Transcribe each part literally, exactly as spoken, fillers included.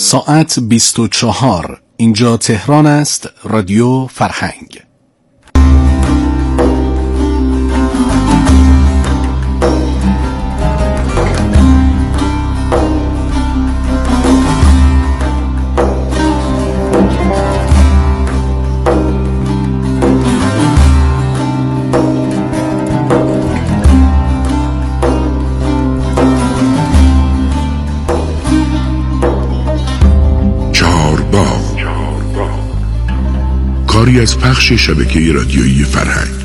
ساعت بیست و چهار. اینجا تهران است. رادیو فرهنگ. کاری از پخش شبکه رادیویی فرهنگ.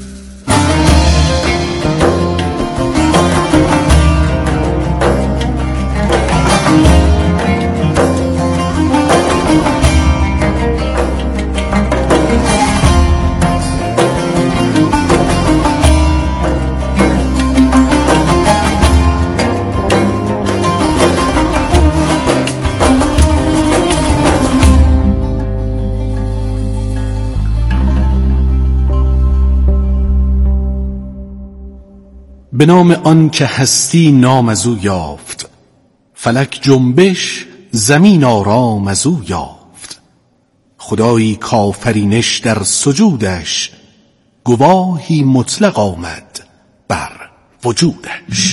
به نام آن که هستی نام از او یافت، فلک جنبش زمین آرام از او یافت. خدایی کافرینش در سجودش، گواهی مطلق آمد بر وجودش.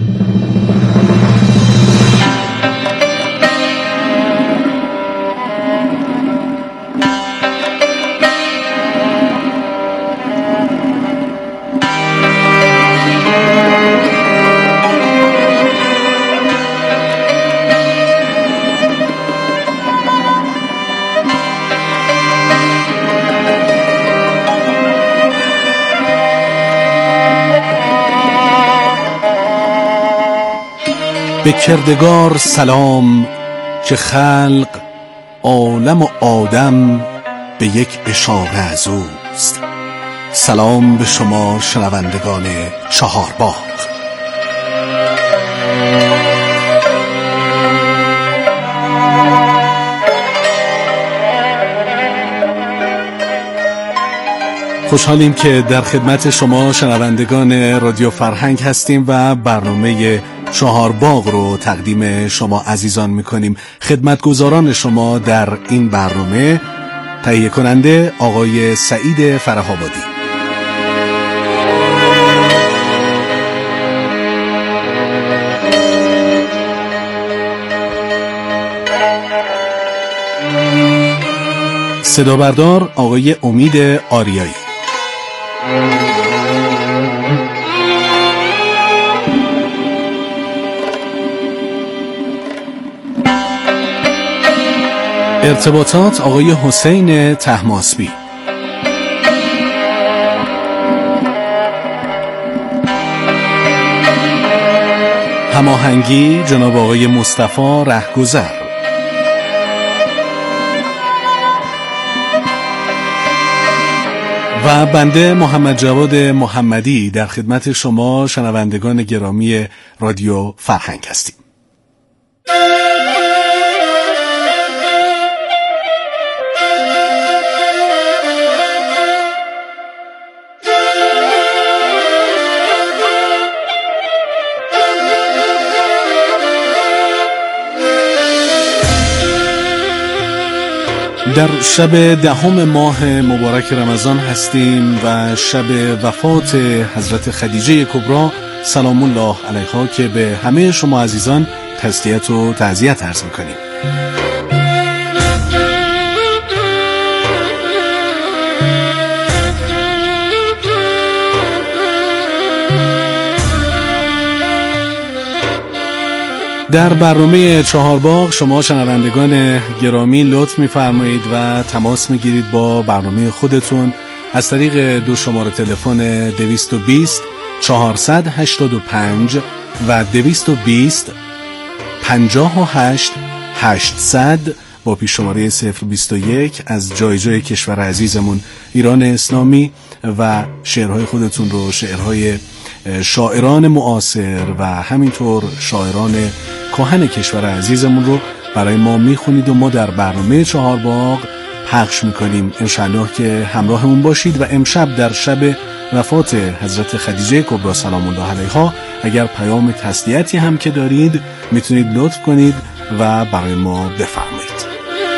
به کردگار سلام که خلق عالم و آدم به یک اشاره از اوست. سلام به شما شنوندگان چهارباغ. خوشحالیم که در خدمت شما شنوندگان رادیو فرهنگ هستیم و برنامه چهارباغ رو تقدیم شما عزیزان میکنیم. خدمتگزاران شما در این برنامه تهیه کننده آقای سعید فره‌آبادی، صدا بردار آقای امید آریایی، ارتباطات آقای حسین طهماسبی، هماهنگی جناب آقای مصطفی رهگذر، و بنده محمد جواد محمدی در خدمت شما شنوندگان گرامی رادیو فرهنگ هستیم. در شب دهم ماه مبارک رمضان هستیم و شب وفات حضرت خدیجه کبری سلام الله علیها که به همه شما عزیزان تسلیت و تعزیت عرض می‌کنیم. در برنامه چهارباغ شما شنوندگان گرامی لطف می‌فرمایید و تماس می‌گیرید با برنامه خودتون از طریق دو شماره تلفن دویست و بیست چهارصد و هشتاد و پنج و دویست و بیست پنجاه و هشت هشتصد با پیش شماره صفر بیست و یک از جای جای کشور عزیزمون ایران اسلامی و شعرهای خودتون رو، شعرهای شاعران معاصر و همینطور شاعران کهن کشور عزیزمون رو برای ما میخونید و ما در برنامه چهارباغ پخش میکنیم. انشالله که همراهمون باشید و امشب در شب وفات حضرت خدیجه کبری سلام الله علیها اگر پیام تسلیتی هم که دارید میتونید لطف کنید و برای ما بفرمایید.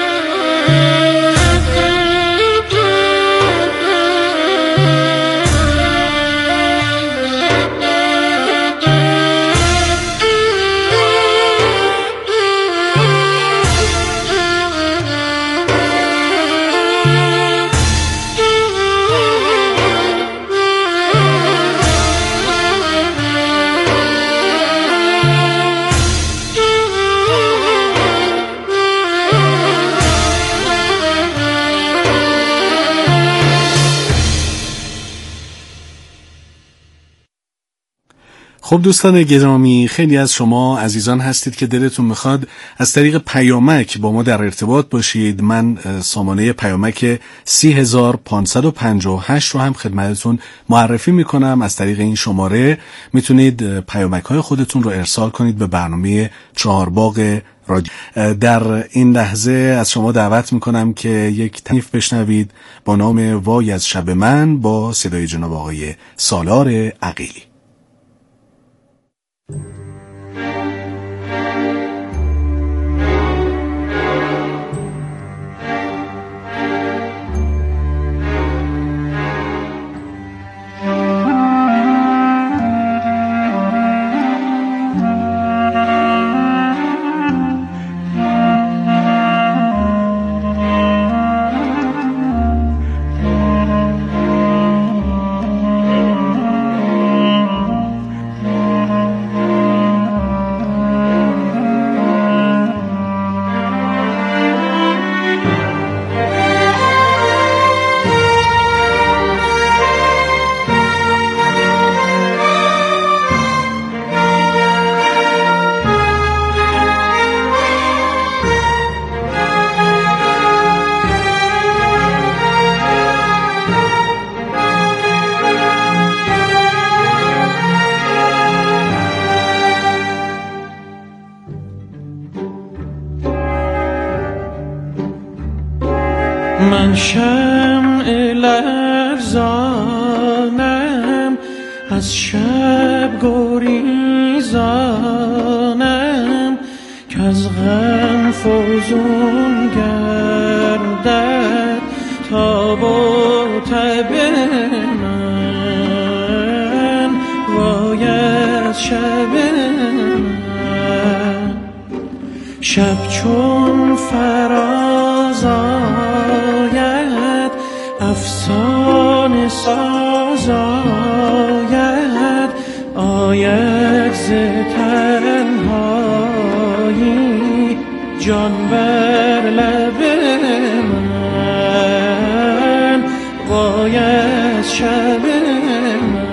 خب دوستان گرامی، خیلی از شما عزیزان هستید که دلتون میخواد از طریق پیامک با ما در ارتباط باشید. من سامانه پیامک سی هزار پانصد و پنجاه و هشت رو هم خدمتتون معرفی میکنم. از طریق این شماره میتونید پیامک های خودتون رو ارسال کنید به برنامه چهارباغ رادیو. در این لحظه از شما دعوت میکنم که یک تنیف بشنوید با نام وای از شب من با صدای جناب آقای سالار عقیلی. من شمع لرزانم، از شب گریزانم، که از غم فزون گردد تاب و تب من. وای از شب من، شب چون فراز آید، افسانه ساز آید، آید ز تنهایی جان بر لب من. وای از شب من،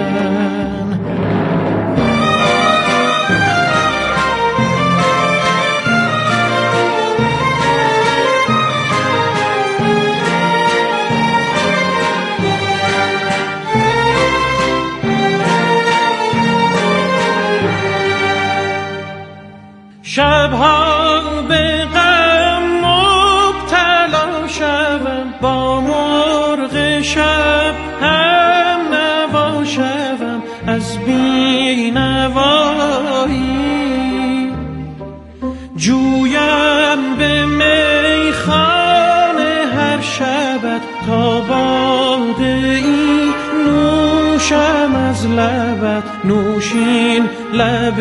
شبها به غم مبتلا شوم، با مرغ شب هم نوا شوم، از بی نوایی جویم به میخانه هر شبت، تا باده ای نوشم از لبت، نوشین لب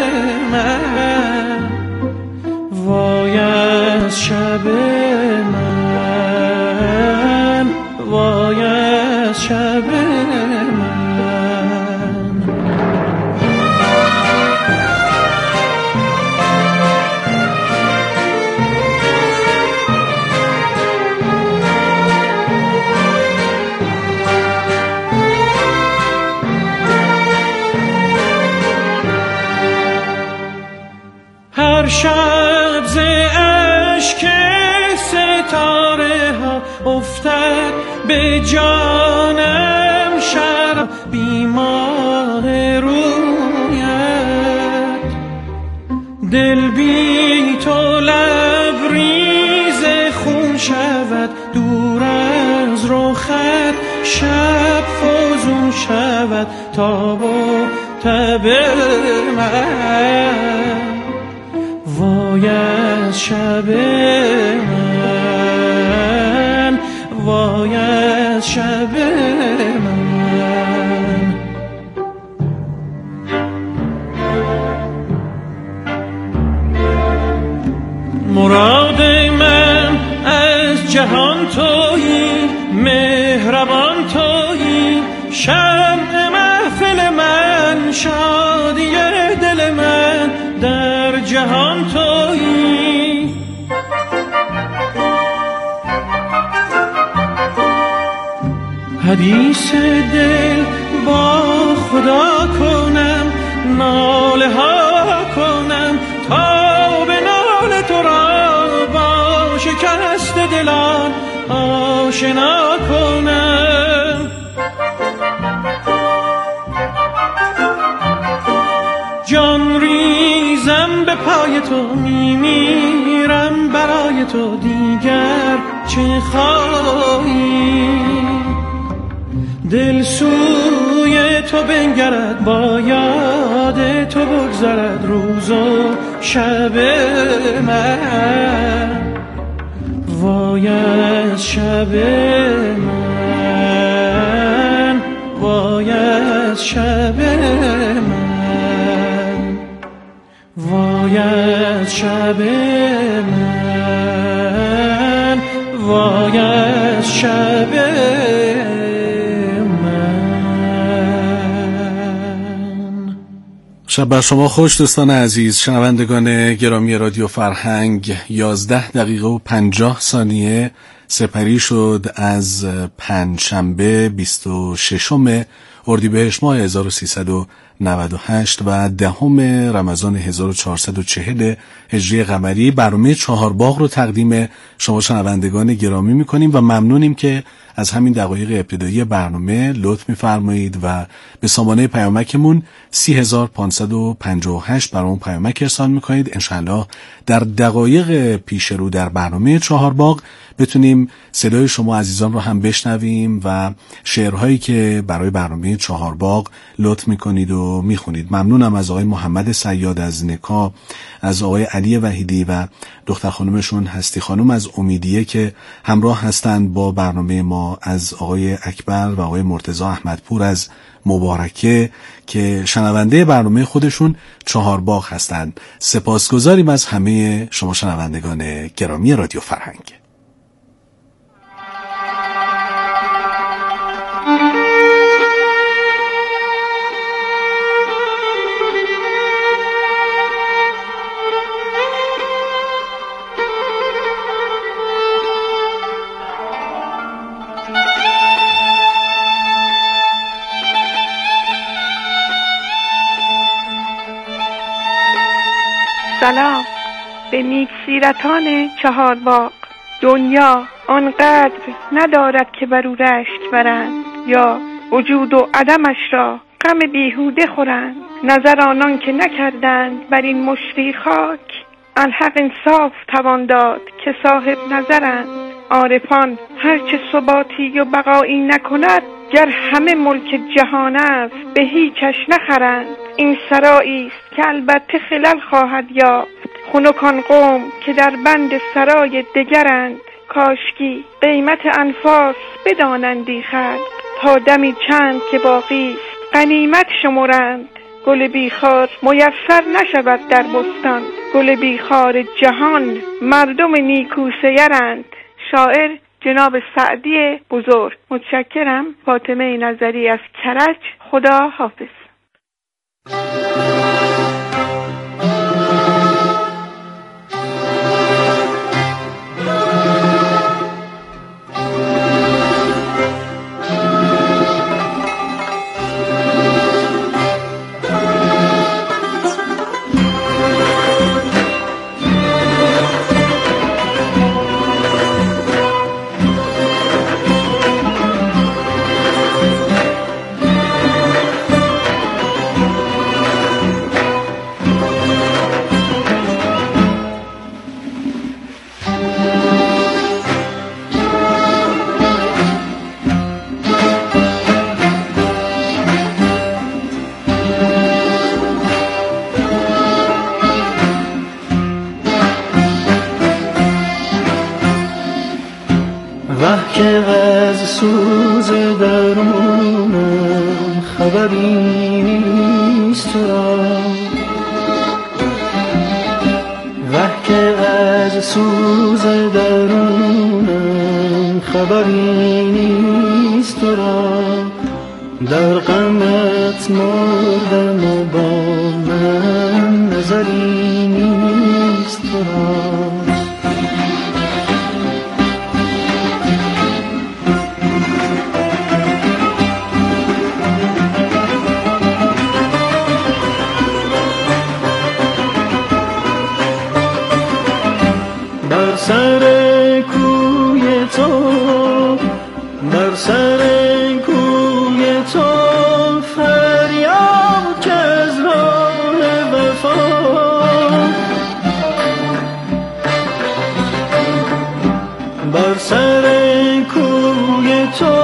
من. وای از شب من، وای از شب من. هر شب ز اشک ستاره ها افتد به جانم شراب، بی ماه رویت دل بی تو لبریز خون شود، دور از رخت شب فزون شود، تاب و تب من. وای از شب من، وای از شب من. مراد من از جهان تویی، مهربان تویی، شمع محفل من، شادی دل من، در جهان تویی. حدیث دل با خدا کنم، ناله ها کنم تا به ناله تو را با شکست دلان آشنا کنم. جان ریزم به پای تو، میمیرم برای تو، دیگر چه خواهی؟ دل سوی تو بنگرد، با یاد تو بگذرد روز و شب من، وای از شب من، وای از شب من، وای از شب من، وای از شب من. شب بر شما خوش دوستان عزیز، شنوندگان گرامی رادیو فرهنگ. یازده دقیقه و پنجاه ثانیه سپری شد از پنجشنبه بیست و ششم اردیبهشت ماه هزار و سیصد و نود و هشت و دهم رمضان هزار و چهارصد و چهل هجری قمری. برنامه چهارباغ رو تقدیم شما شنوندگان گرامی میکنیم و ممنونیم که از همین دقایق ابتدایی برنامه لطف میفرمایید و به سامانه پیامکمون سی هزار و پانصد و پنجاه و هشت برامون پیامک ارسال میکنید. انشالله در دقایق پیش رو در برنامه چهارباغ بتونیم صدای شما عزیزان رو هم بشنویم و شعرهایی که برای برنامه چهارباغ لطف میکنید و میخونید. ممنونم از آقای محمد صیاد از نکا، از آقای علی وحیدی و دختر خانومشون هستی خانوم از امیدیه که همراه هستند با برنامه ما، از آقای اکبر و آقای مرتضی احمدپور از مبارکه که شنونده برنامه خودشون چهارباغ هستند. سپاسگزاریم از همه شما شنوندگان گرامی رادیو فرهنگ. سلام به نیکسیرتان چهارباغ. دنیا آنقدر ندارد که بر او رشت برند، یا وجود و عدمش را غم بیهوده خورند. نظر آنان که نکردند بر این مشتی خاک، الحق انصاف توان داد که صاحب نظرند. عارفان هرچه ثباتی و بقایی نکند، گر همه ملک جهان است به هیچش نخرند. این سرایی است که البته خلل خواهد یافت، خنکان قوم که در بند سرای دگرند. کاشکی قیمت انفاس بدانندی خلق، تا دمی چند که باقی است غنیمت شمرند. گل بیخار میسر نشود در بستان، گل بیخار جهان مردم نیکو سیرند. شاعر جناب سعدی بزرگ. متشکرم. فاطمه نظری از کرج. خدا حافظ. وه که از سوز درونم خبری نیست تو را، وه که از سوز درونم خبری نیست تو را، در غمت مردم و با من نظری نیست تو را. سر کوی تو، در سر کوی تو فریاد که از راه وفا، بر سر کوی تو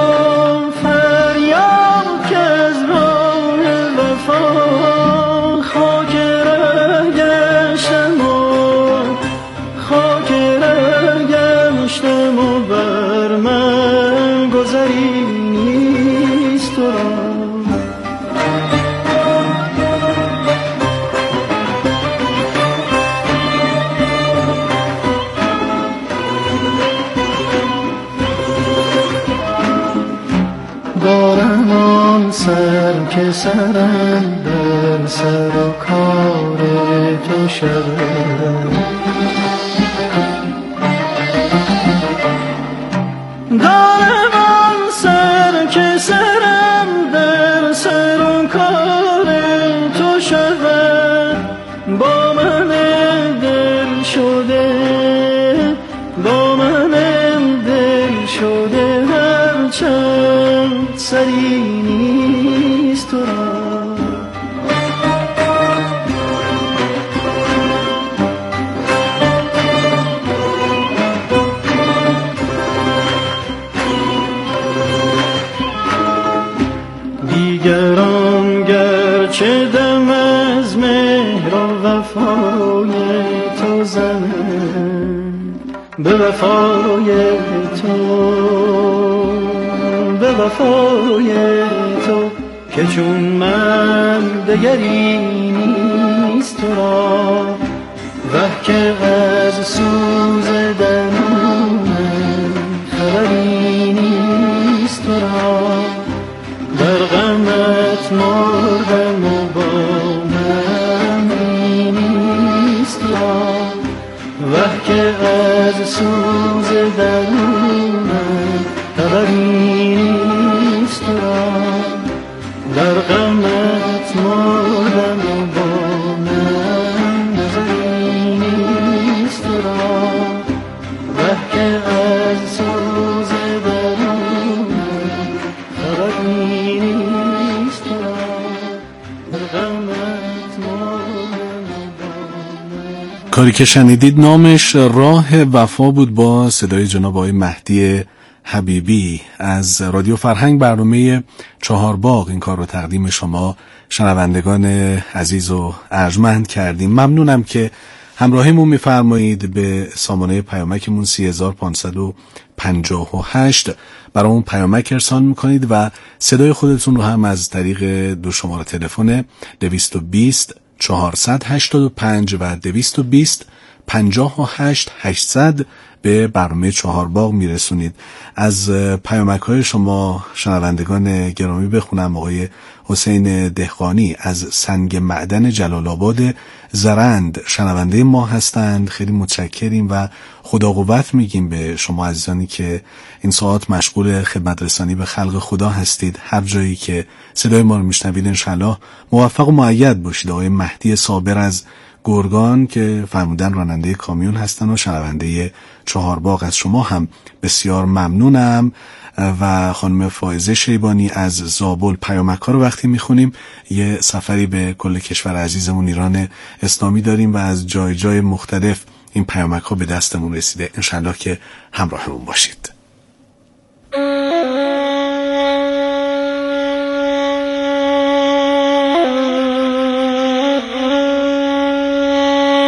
فریاد که از راه وفا، خاک ره گشتم و خاک گشتم و بر من گذری نیست تو را. دارم آن سر که سرم در سر و کار تو شود، دارم آن سر که سرم در سر و کار تو شود، با من دل شده، با من دل شده هرچند سری نیست تو را. دیگران گرچه دم از مهر و وفای تو زنند، به وفای تو، به وفای تو که چون من دگری نیست تو را، وه که از سوز درونم خبری نیست تو را، در غمت مردم و با من نیست را، وه که از سوز درونم خبری نیست را، در غمت مردم و با من نظری نیست را، وه که از سوز درونم خبری نیست را، در غمت مردم و با من. کاری که شنیدید نامش راه وفا بود با صدای جناب آقای مهدی حبیبی از رادیو فرهنگ برنامه چهارباغ. این کار رو تقدیم شما شنوندگان عزیز و ارجمند کردیم. ممنونم که همراهیمون میفرمایید. به سامانه پیامکمون سه هزار و پانصد و پنجاه و هشت برامون پیامک ارسال میکنید و صدای خودتون رو هم از طریق دو شماره تلفن دویست و بیست چهارصد هشتاد و پنج و دویست و بیست پنجاه و هشت هشتصد به برنامه چهارباغ میرسونید. از پیامک های شما شنوندگان گرامی بخونم. آقای حسین دهقانی از سنگ معدن جلال آباد زرند شنونده ما هستند. خیلی متشکریم و خدا قوت میگیم به شما عزیزانی که این ساعت مشغول خدمت رسانی به خلق خدا هستید. هر جایی که صدای ما رو میشنوید انشالله موفق و مؤید باشید. آقای مهدی صابر از گرگان که فرمودن راننده کامیون هستن و شنونده چهارباغ، از شما هم بسیار ممنونم. و خانم فائزه شیبانی از زابل پیامک ها رو وقتی میخونیم یه سفری به کل کشور عزیزمون ایران اسلامی داریم و از جای جای مختلف این پیامک ها به دستمون رسیده. انشالله که همراهمون باشید.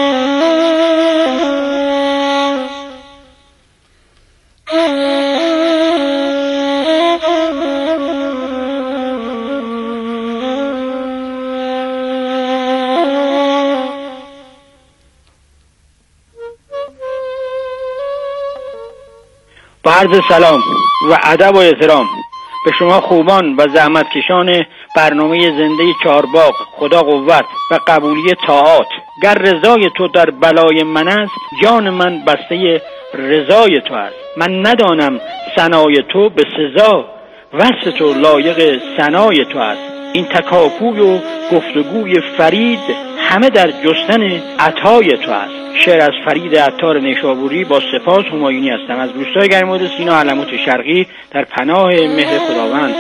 Oh با عرض سلام و ادب و احترام به شما خوبان و زحمتکشان برنامه زنده چهارباغ، خدا قوت و قبولی طاعات. گر رضای تو در بلای من است، جان من بسته رضای تو است. من ندانم ثنای تو به سزا، وصف تو لایق ثنای تو است. این تکاپوی و گفتگوی فرید همه در جستن عطای تو است. شعر از فرید عطار نیشابوری با سپاس همایونی هستم، از روستای گرماد سینا، علموت شرقی، در پناه مهر خداوند.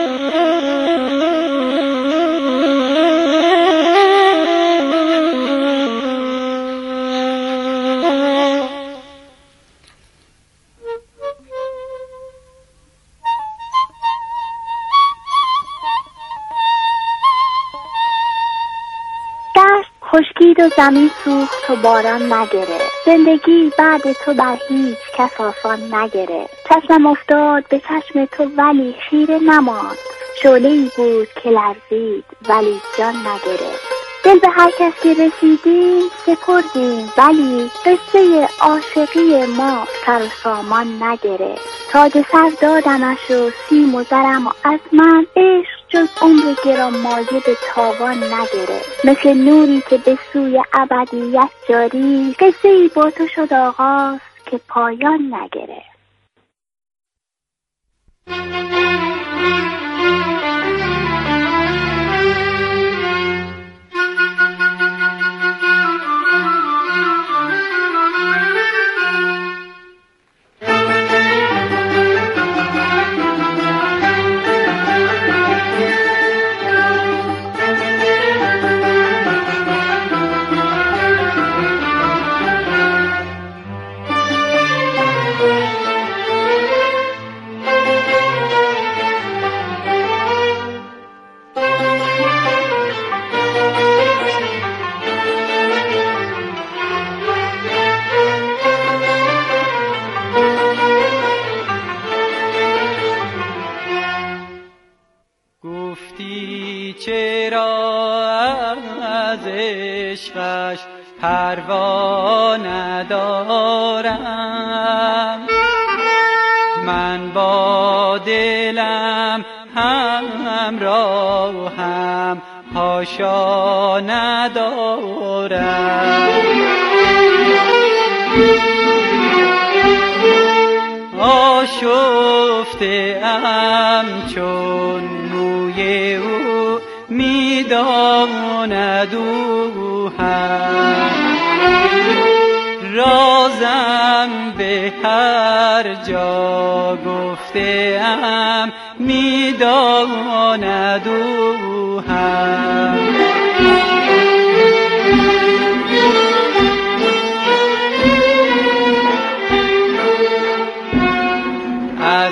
خشکید و زمین سوخت و باران نگرفت. زندگی بعد تو بر هیچ کس آسان نگرفت. چشمم افتاد به چشم تو ولی خیره نماند. شعله‌ای بود که لرزید ولی جان نگرفت. دل به هر کس که رسیدیم سپردیم ولی قصه عاشقی ما سر و سامان نگرفت. تاج سر دادمش و سیم و زرم و از من عشق جز عمر گرانمایه به تاوان نگرفت. مثل نوری که به سوی ابدیت جاری، قصه ای با تو شد آغاز که پایان نگرفت. پروا ندارم، من با دلم همراهم، حاشا ندارم. آشفته ام چون موی او، میداند او هم رازم به هر جا گفته ام، میداند او هم. از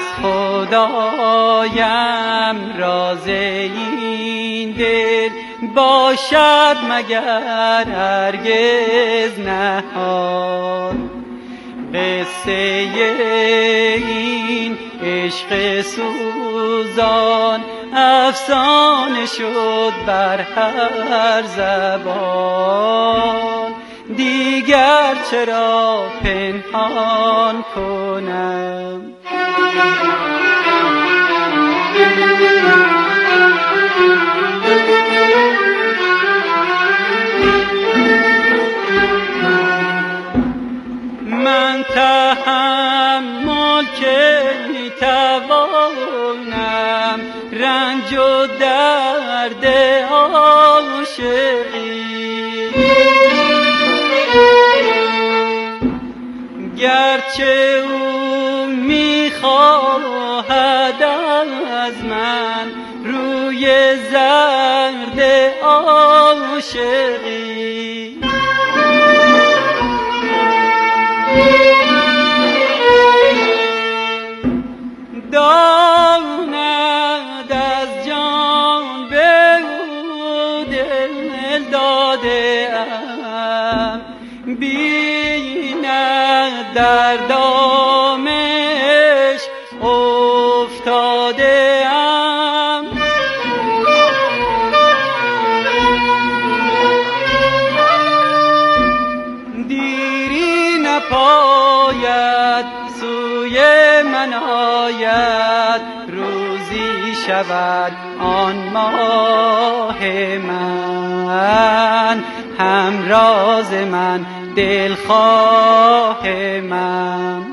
خدایم راز این دل باشد مگر هرگز نهاد. قصه این عشق سوزان افسانه شد بر هر زبان، دیگر چرا پنهان کنم؟ من تحمل که میتوانم رنج و درد عاشقی، گرچه او میخواهد از من روی زرد عاشقی. داند از جان به او دل داده ام، بیند در دامش افتاده ام. دیری نپاید سوی من من آید روزی شود آن ماه من، همراز من، دلخواه من.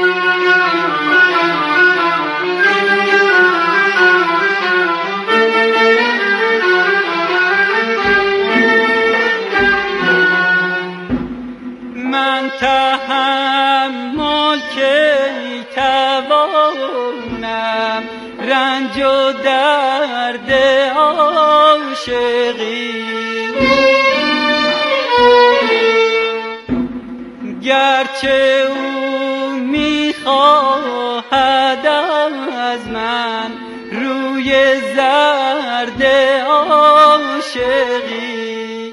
من تحمل کی توانم رنج و درد عاشقی، گرچه او میخواهد از من روی زرد عاشقی.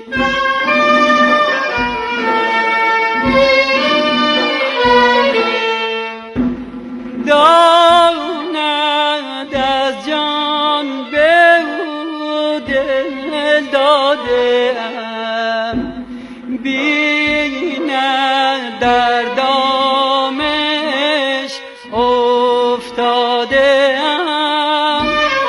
داند از جان به او دل داده ام، بیند در دامش افتاده ام.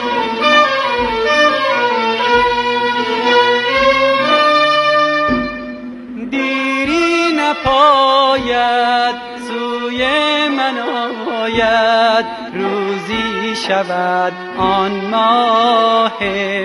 دیری نپاید سوی من آید روزی شود آن ماه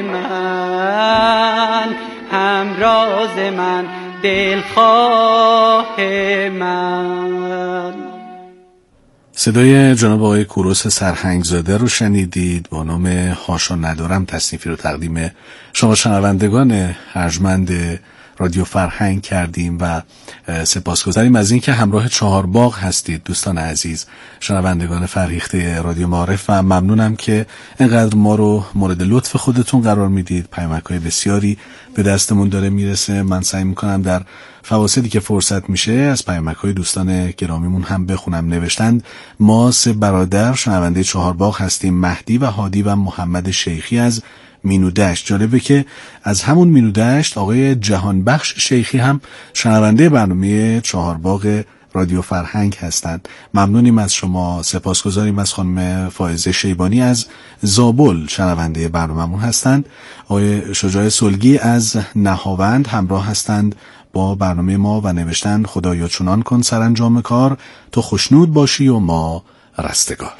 من، همراز من، دلخواه من. صدای جناب آقای کوروش سرهنگزاده رو شنیدید با نام هاشو ندارم. تصنیفی رو تقدیم شما شنوندگان ارجمند رادیو فرهنگ کردیم و سپاسگزاریم از این که همراه چهارباغ هستید دوستان عزیز، شنوندگان فرهیخته رادیو معارف، و ممنونم که اینقدر ما رو مورد لطف خودتون قرار میدید. پیامک‌های بسیاری به دستمون داره میرسه. من سعی میکنم در فواصلی که فرصت میشه از پیامک‌های دوستان گرامیمون هم بخونم. نوشتند ما سه برادر شنونده چهارباغ هستیم، مهدی و هادی و محمد شیخی از مینودشت. جالبه که از همون مینودشت آقای جهانبخش شیخی هم شنونده برنامه چهارباغ رادیو فرهنگ هستند. ممنونیم از شما. سپاسگزاریم از خانم فائزه شیبانی از زابل شنونده برنامه‌مون هستند. آقای شجاع سلگی از نهاوند همراه هستند با برنامه ما و نوشتند خدایا چنان کن سرانجام کار، تو خوشنود باشی و ما رستگار.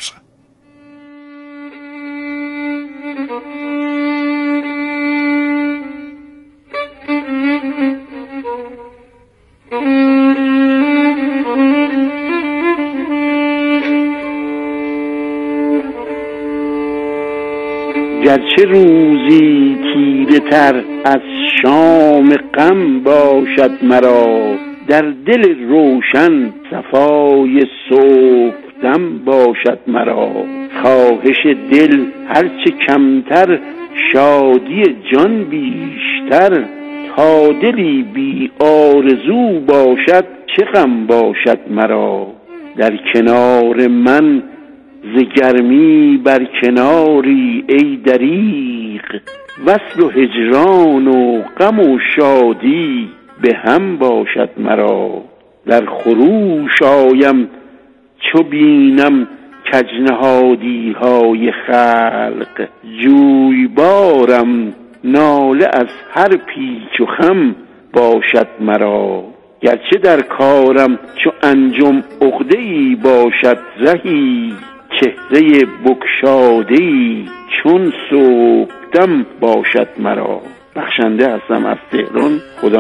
گرچه روزی تیره تر از شام غم باشد مرا، در دل روشن صفای صبحدم باشد مرا. خواهش دل هرچه کمتر، شادی جان بیشتر. تا دلی بی آرزو باشد، چه غم باشد مرا. در کنار من ز گرمی بر کناری ای دریغ، وصل و هجران و غم و شادی به هم باشد مرا. در خروش آیم چو بینم کجنهادی های خلق، جویبارم ناله از هر پیچ و خم باشد مرا. گرچه در کارم چو انجم عقده‌ای باشد زهی، چهره بگشاده‌ای چون صبحدم باشد مرا. بخشنده هستم از تهران. خدا